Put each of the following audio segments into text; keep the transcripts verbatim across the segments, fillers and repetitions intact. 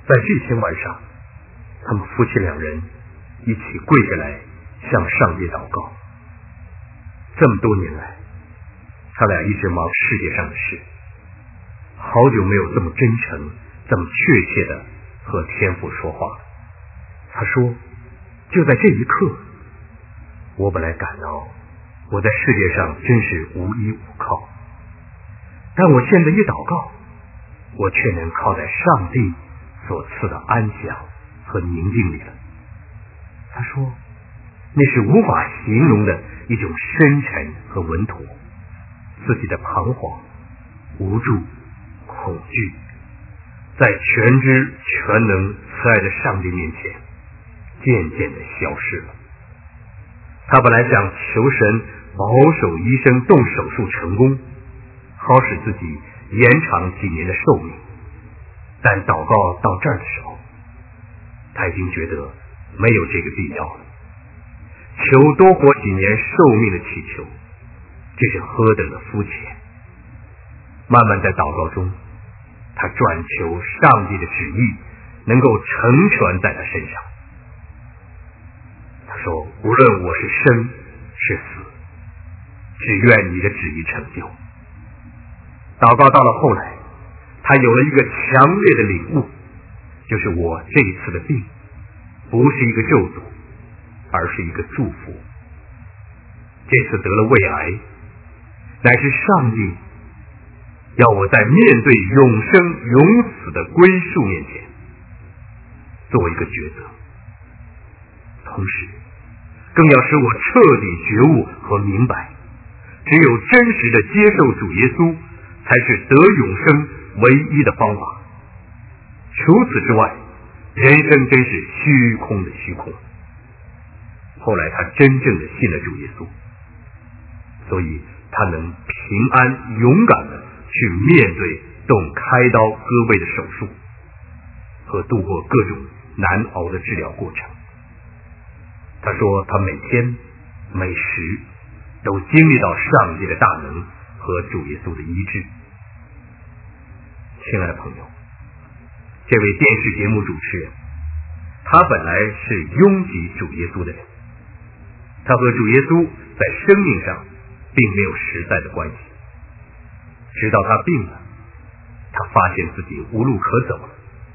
在这天晚上，他们夫妻两人一起跪下来向上帝祷告。这么多年来，他俩一直忙世界上的事，好久没有这么真诚这么确切的和天父说话。他说，就在这一刻，我本来感到我在世界上真是无依无靠，但我现在一祷告，我却能靠在上帝所赐的安详和宁静里了。他说，那是无法形容的一种深沉和稳妥，自己的彷徨、无助、恐惧，在全知全能慈爱的上帝面前渐渐的消失了。他本来想求神保守医生动手术成功，好使自己延长几年的寿命，但祷告到这儿的时候，他已经觉得没有这个必要了。求多活几年寿命的祈求，这是何等的肤浅。慢慢在祷告中，他转求上帝的旨意能够成全在他身上。他说，无论我是生是死，只愿你的旨意成就。祷告到了后来，他有了一个强烈的领悟，就是我这一次的病不是一个咒诅，而是一个祝福。这次得了胃癌，乃是上帝要我在面对永生永死的归宿面前做一个抉择，同时更要使我彻底觉悟和明白，只有真实的接受主耶稣才是得永生唯一的方法。除此之外，人生真是虚空的虚空。后来他真正的信了主耶稣，所以他能平安勇敢的去面对动开刀割胃的手术和度过各种难熬的治疗过程。他说，他每天每时都经历到上帝的大能和主耶稣的医治。亲爱的朋友，这位电视节目主持人，他本来是拥挤主耶稣的人，他和主耶稣在生命上并没有实在的关系。直到他病了，他发现自己无路可走了，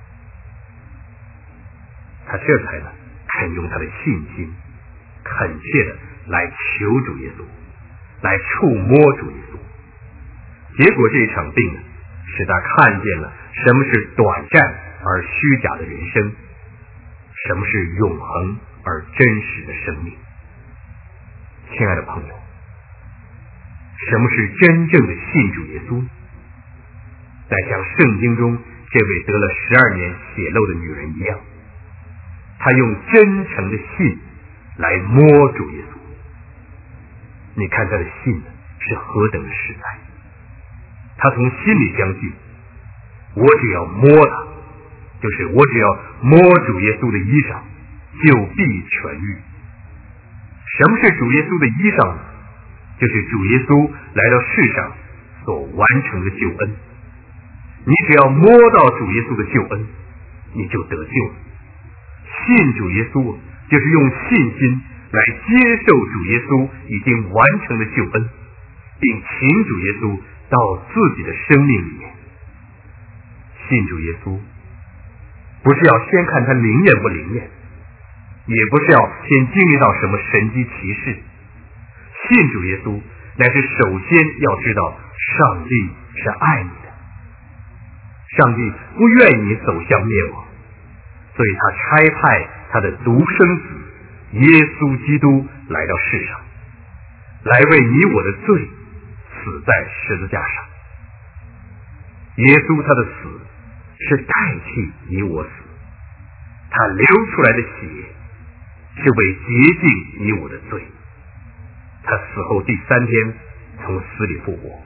他这才呢肯用他的信心恳切的来求主耶稣，来触摸主耶稣。结果这一场病呢，使他看见了什么是短暂而虚假的人生，什么是永恒而真实的生命。亲爱的朋友，什么是真正的信主耶稣？再像圣经中这位得了十二年血漏的女人一样，她用真诚的信来摸主耶稣。你看她的信是何等的实在，她从心里相信，我只要摸他，就是我只要摸主耶稣的衣裳，就必痊愈。什么是主耶稣的衣裳呢？就是主耶稣来到世上所完成的救恩。你只要摸到主耶稣的救恩，你就得救了。信主耶稣就是用信心来接受主耶稣已经完成的救恩，并请主耶稣到自己的生命里面。信主耶稣不是要先看他灵验不灵验，也不是要先经历到什么神迹奇事。信主耶稣乃是首先要知道上帝是爱你的，上帝不愿意你走向灭亡，所以他差派他的独生子耶稣基督来到世上，来为你我的罪死在十字架上。耶稣他的死是代替你我死，他流出来的血是为洁净你我的罪。他死后第三天从死里复活，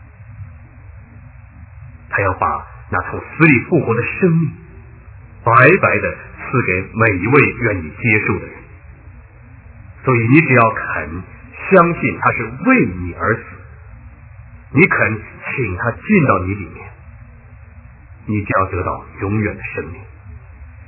他要把那从死里复活的生命白白的赐给每一位愿意接受的人。所以你只要肯相信他是为你而死，你肯请他进到你里面，你就要得到永远的生命。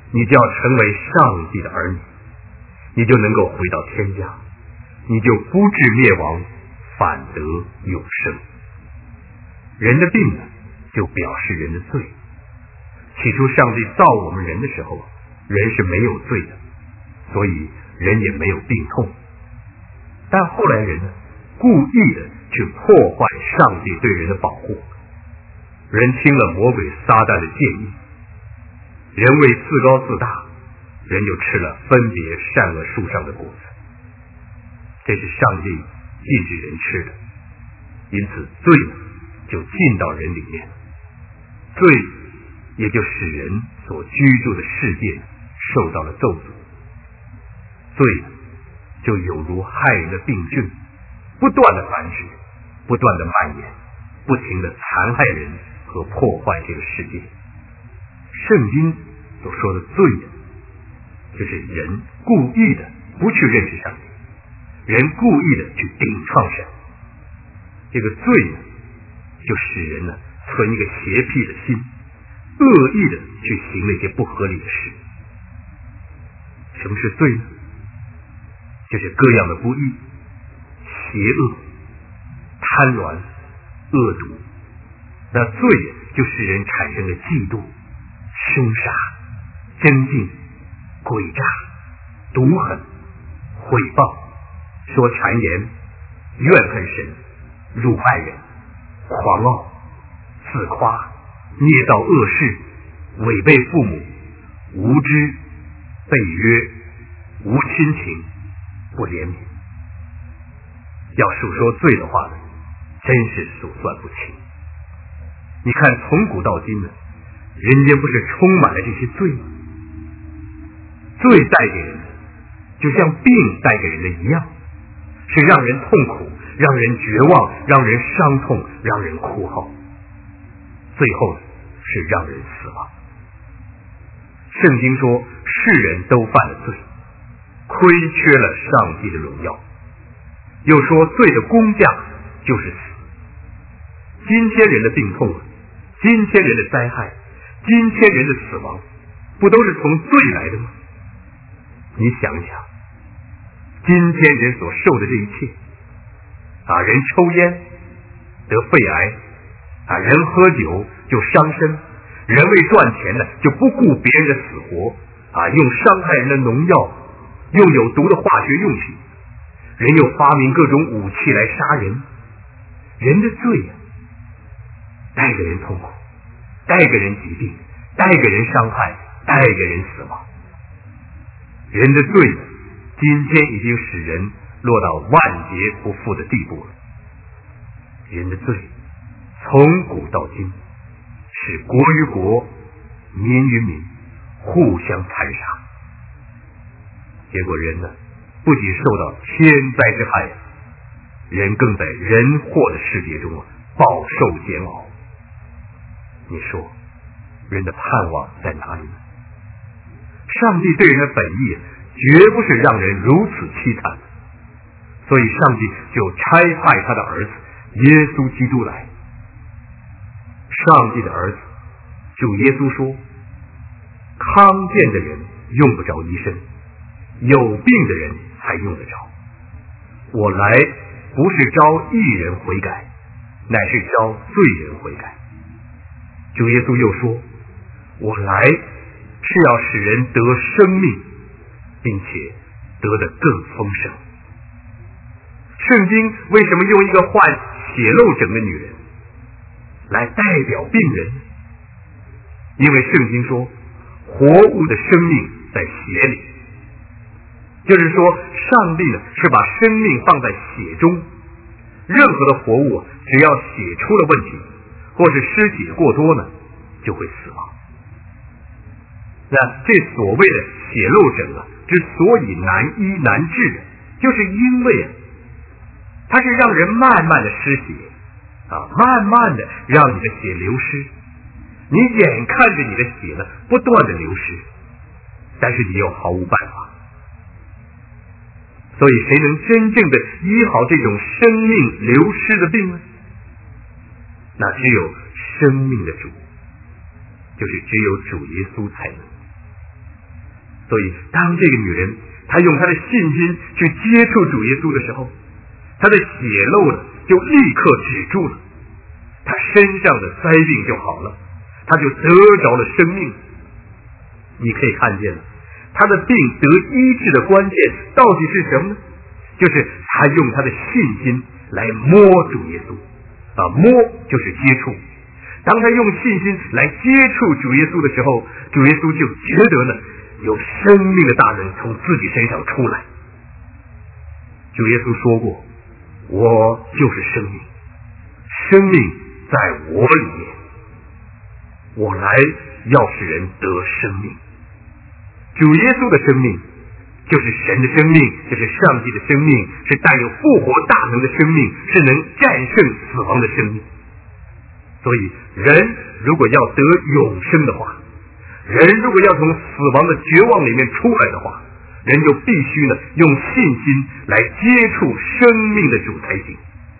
你就要成为上帝的儿女，你就能够回到天家，你就不至灭亡，反得永生。人的病呢，就表示人的罪。起初上帝造我们人的时候，人是没有罪的，所以人也没有病痛。但后来人呢，故意的去破坏上帝对人的保护，人听了魔鬼撒旦的建议，人为自高自大，人就吃了分别善恶树上的果子，这是上帝禁止人吃的。因此罪就进到人里面，罪也就使人所居住的世界受到了咒诅。罪就有如害人的病症，不断的繁殖，不断的蔓延，不停的残害人和破坏这个世界。圣经所说的罪，就是人故意的不去认识上帝，人故意的去顶撞神。这个罪呢，就使人呢存一个邪僻的心，恶意的去行那些不合理的事。什么是罪呢？就是各样的不义、邪恶、贪婪、恶毒。那罪就使人产生了嫉妒、凶杀、争竞、诡诈、毒狠、毁谤、说谗言、怨恨神、辱骂人、狂傲、自夸、捏造恶事、违背父母、无知、背约、无亲情、不怜悯。要述说罪的话呢，真是数算不清。你看从古到今呢，人间不是充满了这些罪吗？罪带给人的就像病带给人的一样，是让人痛苦，让人绝望，让人伤痛，让人哭号，最后是让人死亡。圣经说世人都犯了罪，亏缺了上帝的荣耀，又说罪的工价就是死。今天人的病痛，今天人的灾害，今天人的死亡，不都是从罪来的吗？你想一想，今天人所受的这一切啊，人抽烟得肺癌啊，人喝酒就伤身，人为赚钱呢就不顾别人的死活啊，用伤害人的农药，用有毒的化学用品，人又发明各种武器来杀人。人的罪啊，带给人痛苦，带给人疾病，带给人伤害，带给人死亡。人的罪今天已经使人落到万劫不复的地步了。人的罪从古到今使国与国、民与民互相残杀，结果人呢，不仅受到天灾之害，人更在人祸的世界中饱受煎熬。你说人的盼望在哪里呢？上帝对人的本意绝不是让人如此凄惨，所以上帝就差派他的儿子耶稣基督来。上帝的儿子主耶稣说，康健的人用不着医生，有病的人才用得着。我来不是招义人悔改，乃是招罪人悔改。主耶稣又说，我来是要使人得生命，并且得得更丰盛。圣经为什么用一个患血漏疹的女人来代表病人？因为圣经说活物的生命在血里，就是说上帝呢是把生命放在血中，任何的活物只要血出了问题，或是失血过多呢，就会死亡。那这所谓的血漏疹啊，之所以难医难治，就是因为啊，它是让人慢慢的失血啊，慢慢的让你的血流失。你眼看着你的血呢不断的流失，但是你又毫无办法。所以谁能真正的医好这种生命流失的病呢？那只有生命的主，就是只有主耶稣才能。 所以当这个女人她用她的信心去接触主耶稣的时候，她的血漏呢就立刻止住了，她身上的灾病就好了，她就得着了生命。你可以看见了，她的病得医治的关键到底是什么呢？就是她用她的信心来摸主耶稣啊，摸就是接触。当她用信心来接触主耶稣的时候，主耶稣就觉得呢有生命的大能从自己身上出来。主耶稣说过，我就是生命，生命在我里面，我来要使人得生命。主耶稣的生命就是神的生命，就是上帝的生命，是带有复活大能的生命，是能战胜死亡的生命。所以人如果要得永生的话，人如果要从死亡的绝望里面出来的话，人就必须呢用信心来接触生命的主才行。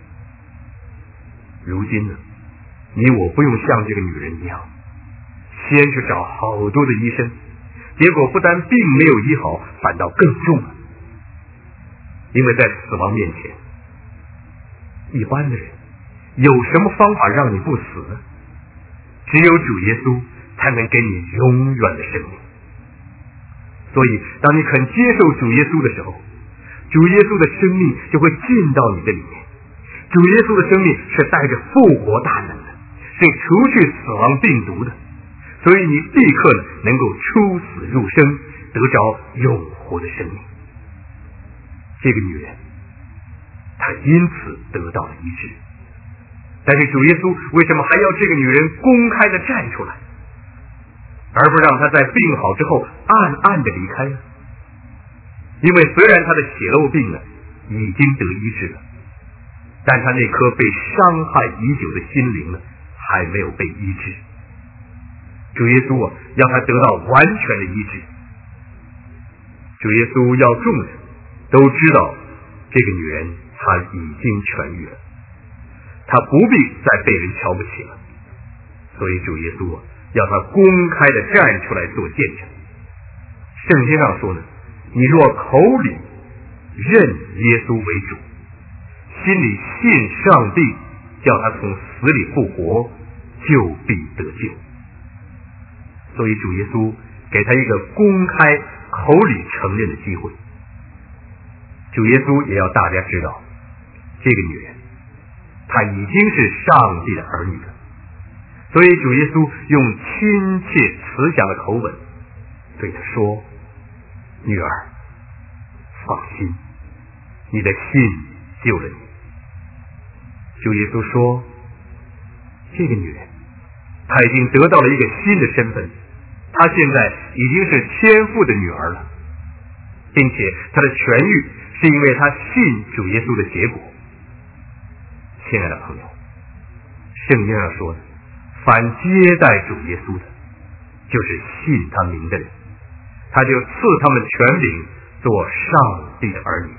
如今呢，你我不用像这个女人一样，先是找好多的医生，结果不但病没有医好，反倒更重了。因为在死亡面前，一般的人有什么方法让你不死呢？只有主耶稣才能给你永远的生命。所以当你肯接受主耶稣的时候，主耶稣的生命就会进到你的里面。主耶稣的生命是带着复活大能的，是除去死亡病毒的，所以你立刻能够出死入生，得着永活的生命。这个女人她因此得到了医治。但是主耶稣为什么还要这个女人公开的站出来，而不让她在病好之后暗暗的离开呢？因为虽然她的血漏病呢已经得医治了，但她那颗被伤害已久的心灵呢还没有被医治。主耶稣啊要她得到完全的医治。主耶稣要众人都知道这个女人她已经痊愈了，她不必再被人瞧不起了。所以主耶稣啊要她公开的站出来做见证。圣经上说呢，你若口里认耶稣为主，心里信上帝叫他从死里复活，就必得救。所以主耶稣给他一个公开口里承认的机会。主耶稣也要大家知道，这个女人她已经是上帝的儿女了。所以主耶稣用亲切慈祥的口吻对她说，女儿放心，你的信救了你。主耶稣说，这个女人她已经得到了一个新的身份，她现在已经是天父的女儿了，并且她的痊愈是因为她信主耶稣的结果。亲爱的朋友，圣经上说的，凡接待主耶稣的，就是信他名的人，他就赐他们权柄做上帝的儿女。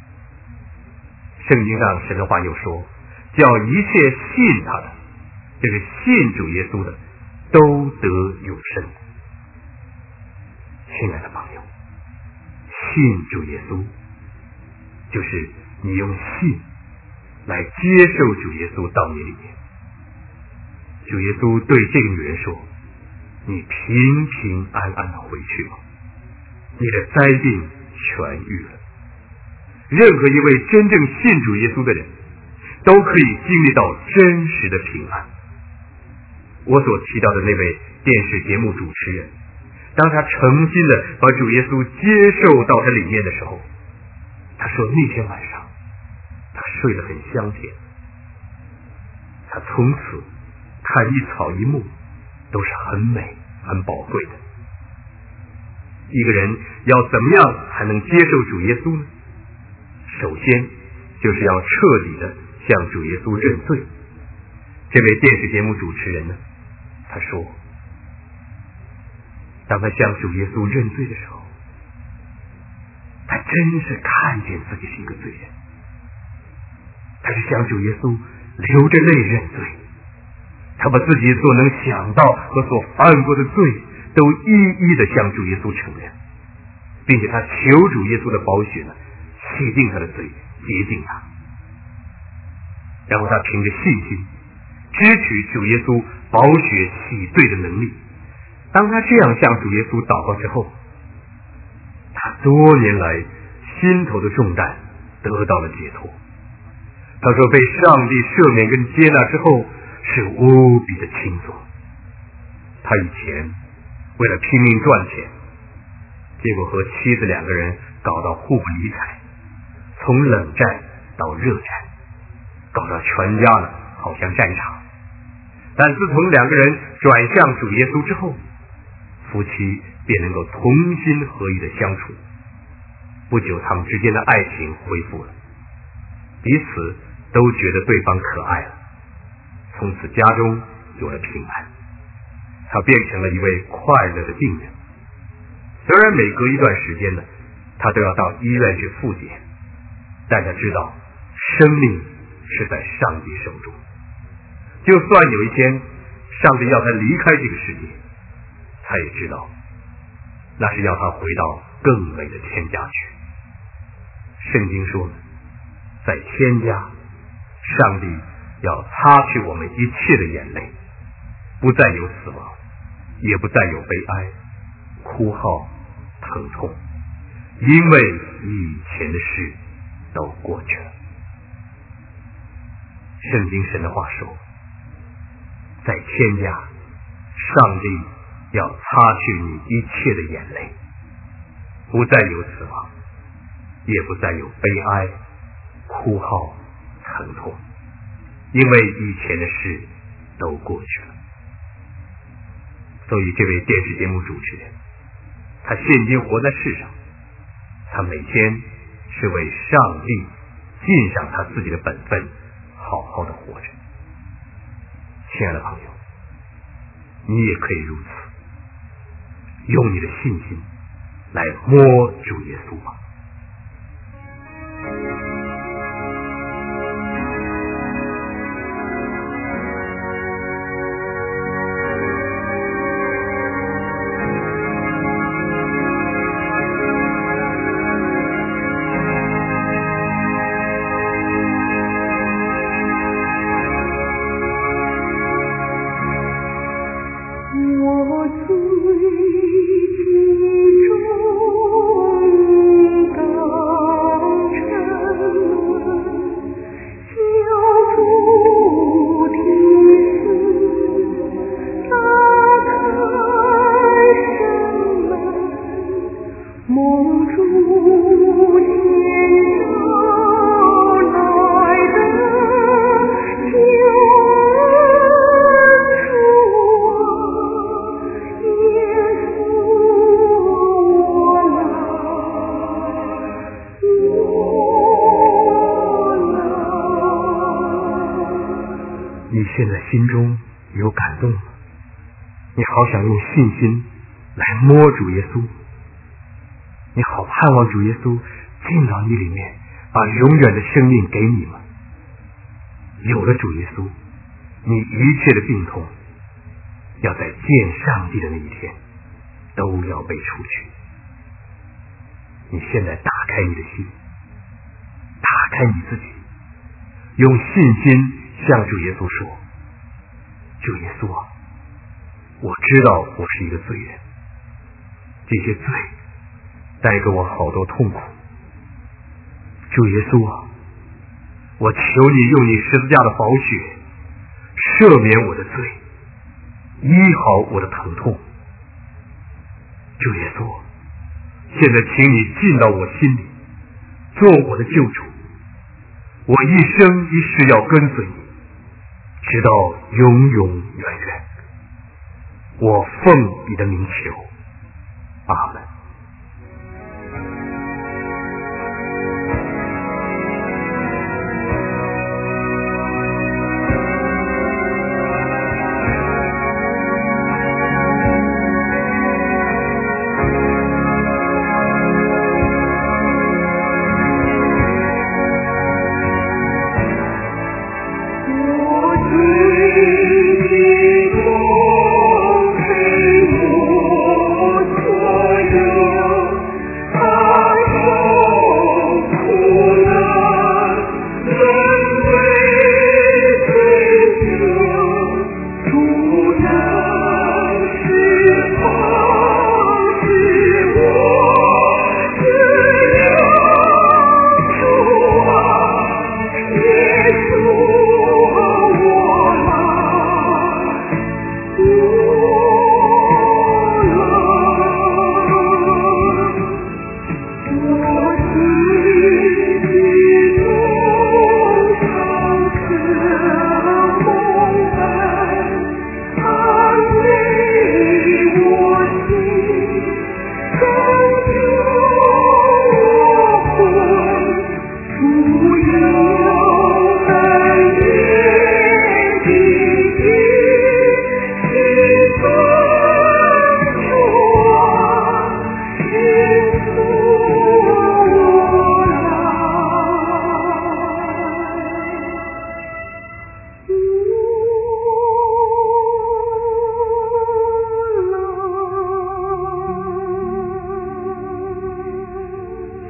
圣经上神的话又说，叫一切信他的，就是信主耶稣的，都得永生。亲爱的朋友，信主耶稣就是你用信来接受主耶稣到你里面。主耶稣对这个女人说，你平平安安的回去吧，你的灾病痊愈了。任何一位真正信主耶稣的人都可以经历到真实的平安。我所提到的那位电视节目主持人，当他诚心的把主耶稣接受到他里面的时候，他说那天晚上他睡得很香甜，他从此看一草一木都是很美很宝贵的。一个人要怎么样才能接受主耶稣呢？首先就是要彻底的向主耶稣认罪。这位电视节目主持人呢，他说，当他向主耶稣认罪的时候，他真是看见自己是一个罪人，他是向主耶稣流着泪认罪，他把自己所能想到和所犯过的罪都一一的向主耶稣承认。 并且他求主耶稣的宝血呢，洗净他的罪，洁净他。然后他凭着信心支取主耶稣宝血洗罪的能力。当他这样向主耶稣祷告之后，他多年来心头的重担得到了解脱。他说被上帝赦免跟接纳之后是无比的轻松。他以前为了拼命赚钱，结果和妻子两个人搞到互不理睬，从冷战到热战，搞到全家呢好像战场。但自从两个人转向主耶稣之后，夫妻便能够同心合意的相处。不久他们之间的爱情恢复了，彼此都觉得对方可爱了，从此家中有了平安。他变成了一位快乐的病人。虽然每隔一段时间呢，他都要到医院去复检，但他知道生命是在上帝手中。就算有一天上帝要他离开这个世界，他也知道那是要他回到更美的天家去。圣经说呢，在天家，上帝要擦去我们一切的眼泪，不再有死亡，也不再有悲哀、哭号、疼痛，因为以前的事都过去了。圣经神的话说，在天家，上帝要擦去你一切的眼泪，不再有死亡，也不再有悲哀、哭号、疼痛，因为以前的事都过去了。所以这位电视节目主持人，他现今活在世上，他每天是为上帝尽上他自己的本分，好好的活着。亲爱的朋友，你也可以如此，用你的信心来摸主耶稣吧。你现在心中有感动吗？你好想用信心来摸主耶稣，你好盼望主耶稣进到你里面，把永远的生命给你吗？有了主耶稣，你一切的病痛要在见上帝的那一天都要被除去。你现在打开你的心，打开你自己，用信心向主耶稣说，主耶稣啊，我知道我是一个罪人，这些罪带给我好多痛苦。主耶稣啊，我求你用你十字架的宝血赦免我的罪，医好我的疼痛。主耶稣，现在请你进到我心里，做我的救主，我一生一世要跟随你，直到永永远远。我奉你的名求，阿门。 我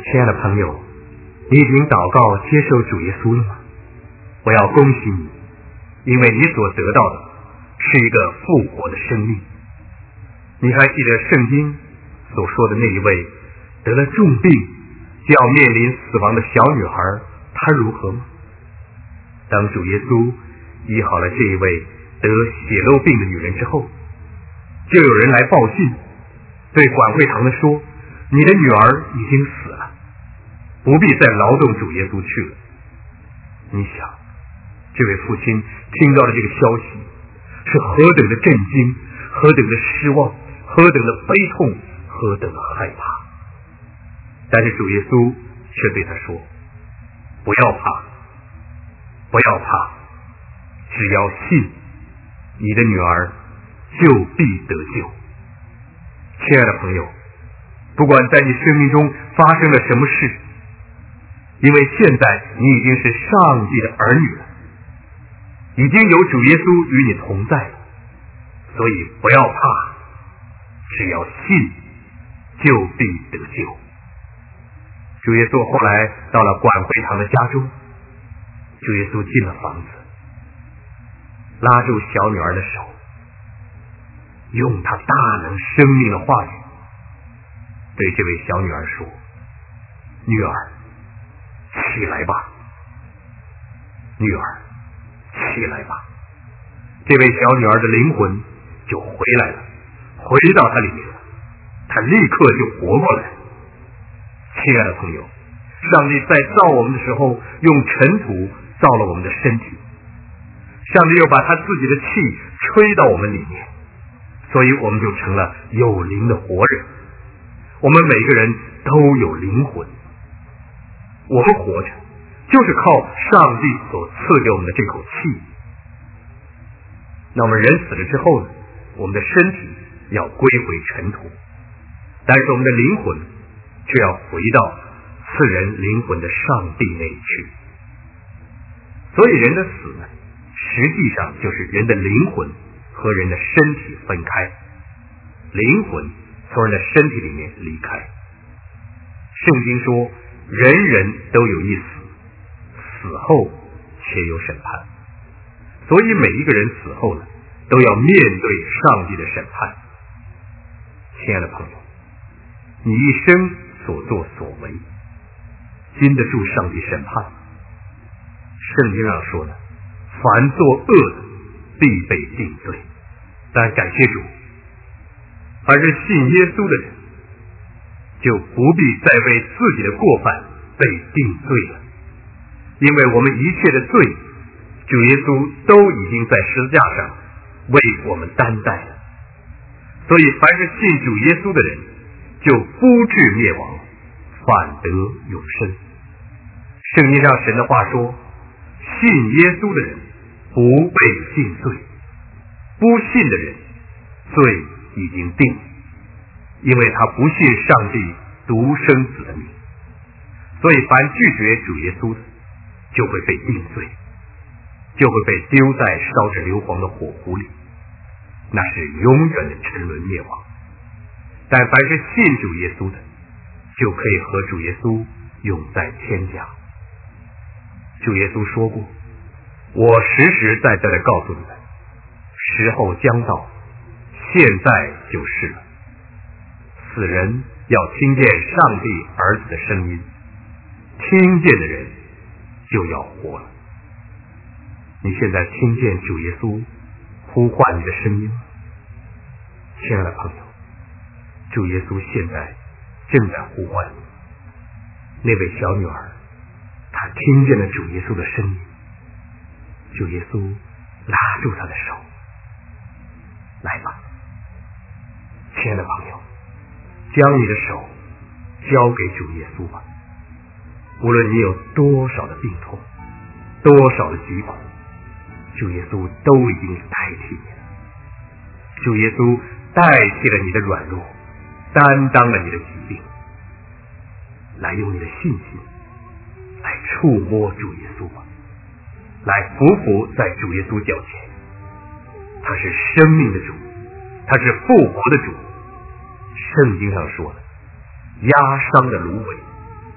亲爱的朋友，你已经祷告接受主耶稣了吗？我要恭喜你，因为你所得到的是一个复活的生命。你还记得圣经所说的那一位得了重病就要面临死亡的小女孩，她如何吗？当主耶稣医好了这一位得血漏病的女人之后，就有人来报信，对管会堂的说，你的女儿已经死了，不必再劳动主耶稣去了。你想，这位父亲听到了这个消息，是何等的震惊，何等的失望，何等的悲痛，何等的害怕。但是主耶稣却对他说，不要怕，不要怕，只要信，你的女儿就必得救。亲爱的朋友，不管在你生命中发生了什么事，因为现在你已经是上帝的儿女了，已经有主耶稣与你同在了，所以不要怕，只要信，就必得救。主耶稣后来到了管会堂的家中，主耶稣进了房子，拉住小女儿的手，用他大能生命的话语对这位小女儿说，女儿起来吧，女儿起来吧。这位小女儿的灵魂就回来了，回到她里面了，她立刻就活过来了。亲爱的朋友，上帝在造我们的时候用尘土造了我们的身体，上帝又把他自己的气吹到我们里面，所以我们就成了有灵的活人。我们每个人都有灵魂，我们活着就是靠上帝所赐给我们的这口气。那我们人死了之后呢，我们的身体要归回尘土，但是我们的灵魂却要回到赐人灵魂的上帝那里去。所以人的死呢，实际上就是人的灵魂和人的身体分开，灵魂从人的身体里面离开。圣经说，人人都有一死，死后且有审判。所以每一个人死后呢，都要面对上帝的审判。亲爱的朋友，你一生所作所为经得住上帝审判。圣经上说呢，凡作恶的必被定罪。但感谢主，凡是信耶稣的人就不必再为自己的过犯被定罪了，因为我们一切的罪主耶稣都已经在十字架上为我们担待了。所以凡是信主耶稣的人就不至灭亡，反得永生。圣经上神的话说，信耶稣的人不被定罪，不信的人罪已经定，因为他不信上帝独生子的名。所以凡拒绝主耶稣的就会被定罪，就会被丢在烧着硫磺的火湖里，那是永远的沉沦灭亡。但凡是信主耶稣的，就可以和主耶稣永在天家。主耶稣说过，我实实在在的告诉你们，时候将到，现在就是了。死人要听见上帝儿子的声音，听见的人就要活了。你现在听见主耶稣呼唤你的声音吗？亲爱的朋友，主耶稣现在正在呼唤你。那位小女儿，她听见了主耶稣的声音，主耶稣拉住她的手，来吧，亲爱的朋友，将你的手交给主耶稣吧。无论你有多少的病痛，多少的疾苦，主耶稣都已经代替你了。主耶稣代替了你的软弱，担当了你的疾病，来用你的信心来触摸主耶稣吧，来匍匐在主耶稣脚前。他是生命的主，他是复活的主。圣经上说的，压伤的芦苇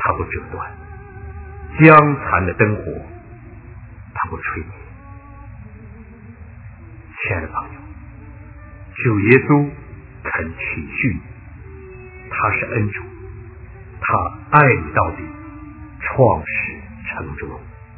他不折断；将残的灯火，他不吹灭。亲爱的朋友，主耶稣肯体恤你，他是恩主，他爱你到底，创始成终。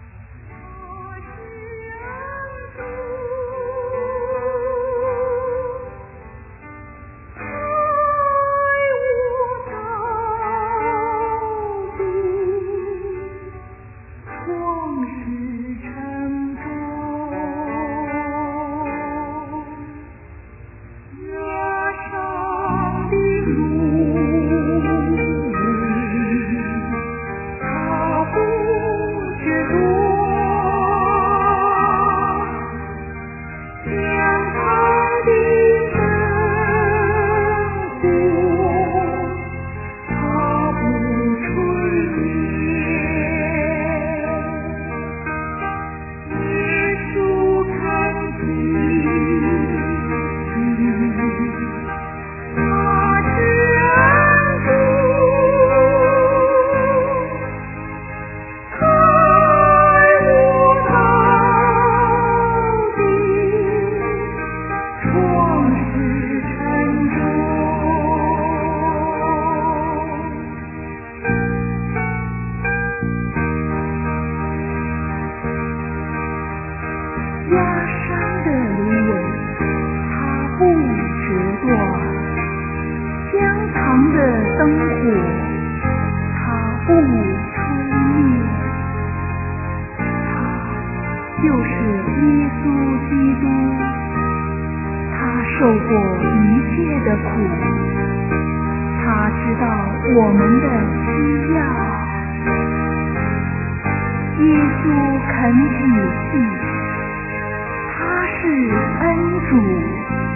受过一切的苦，他知道我们的需要。耶稣肯体恤，他是恩主。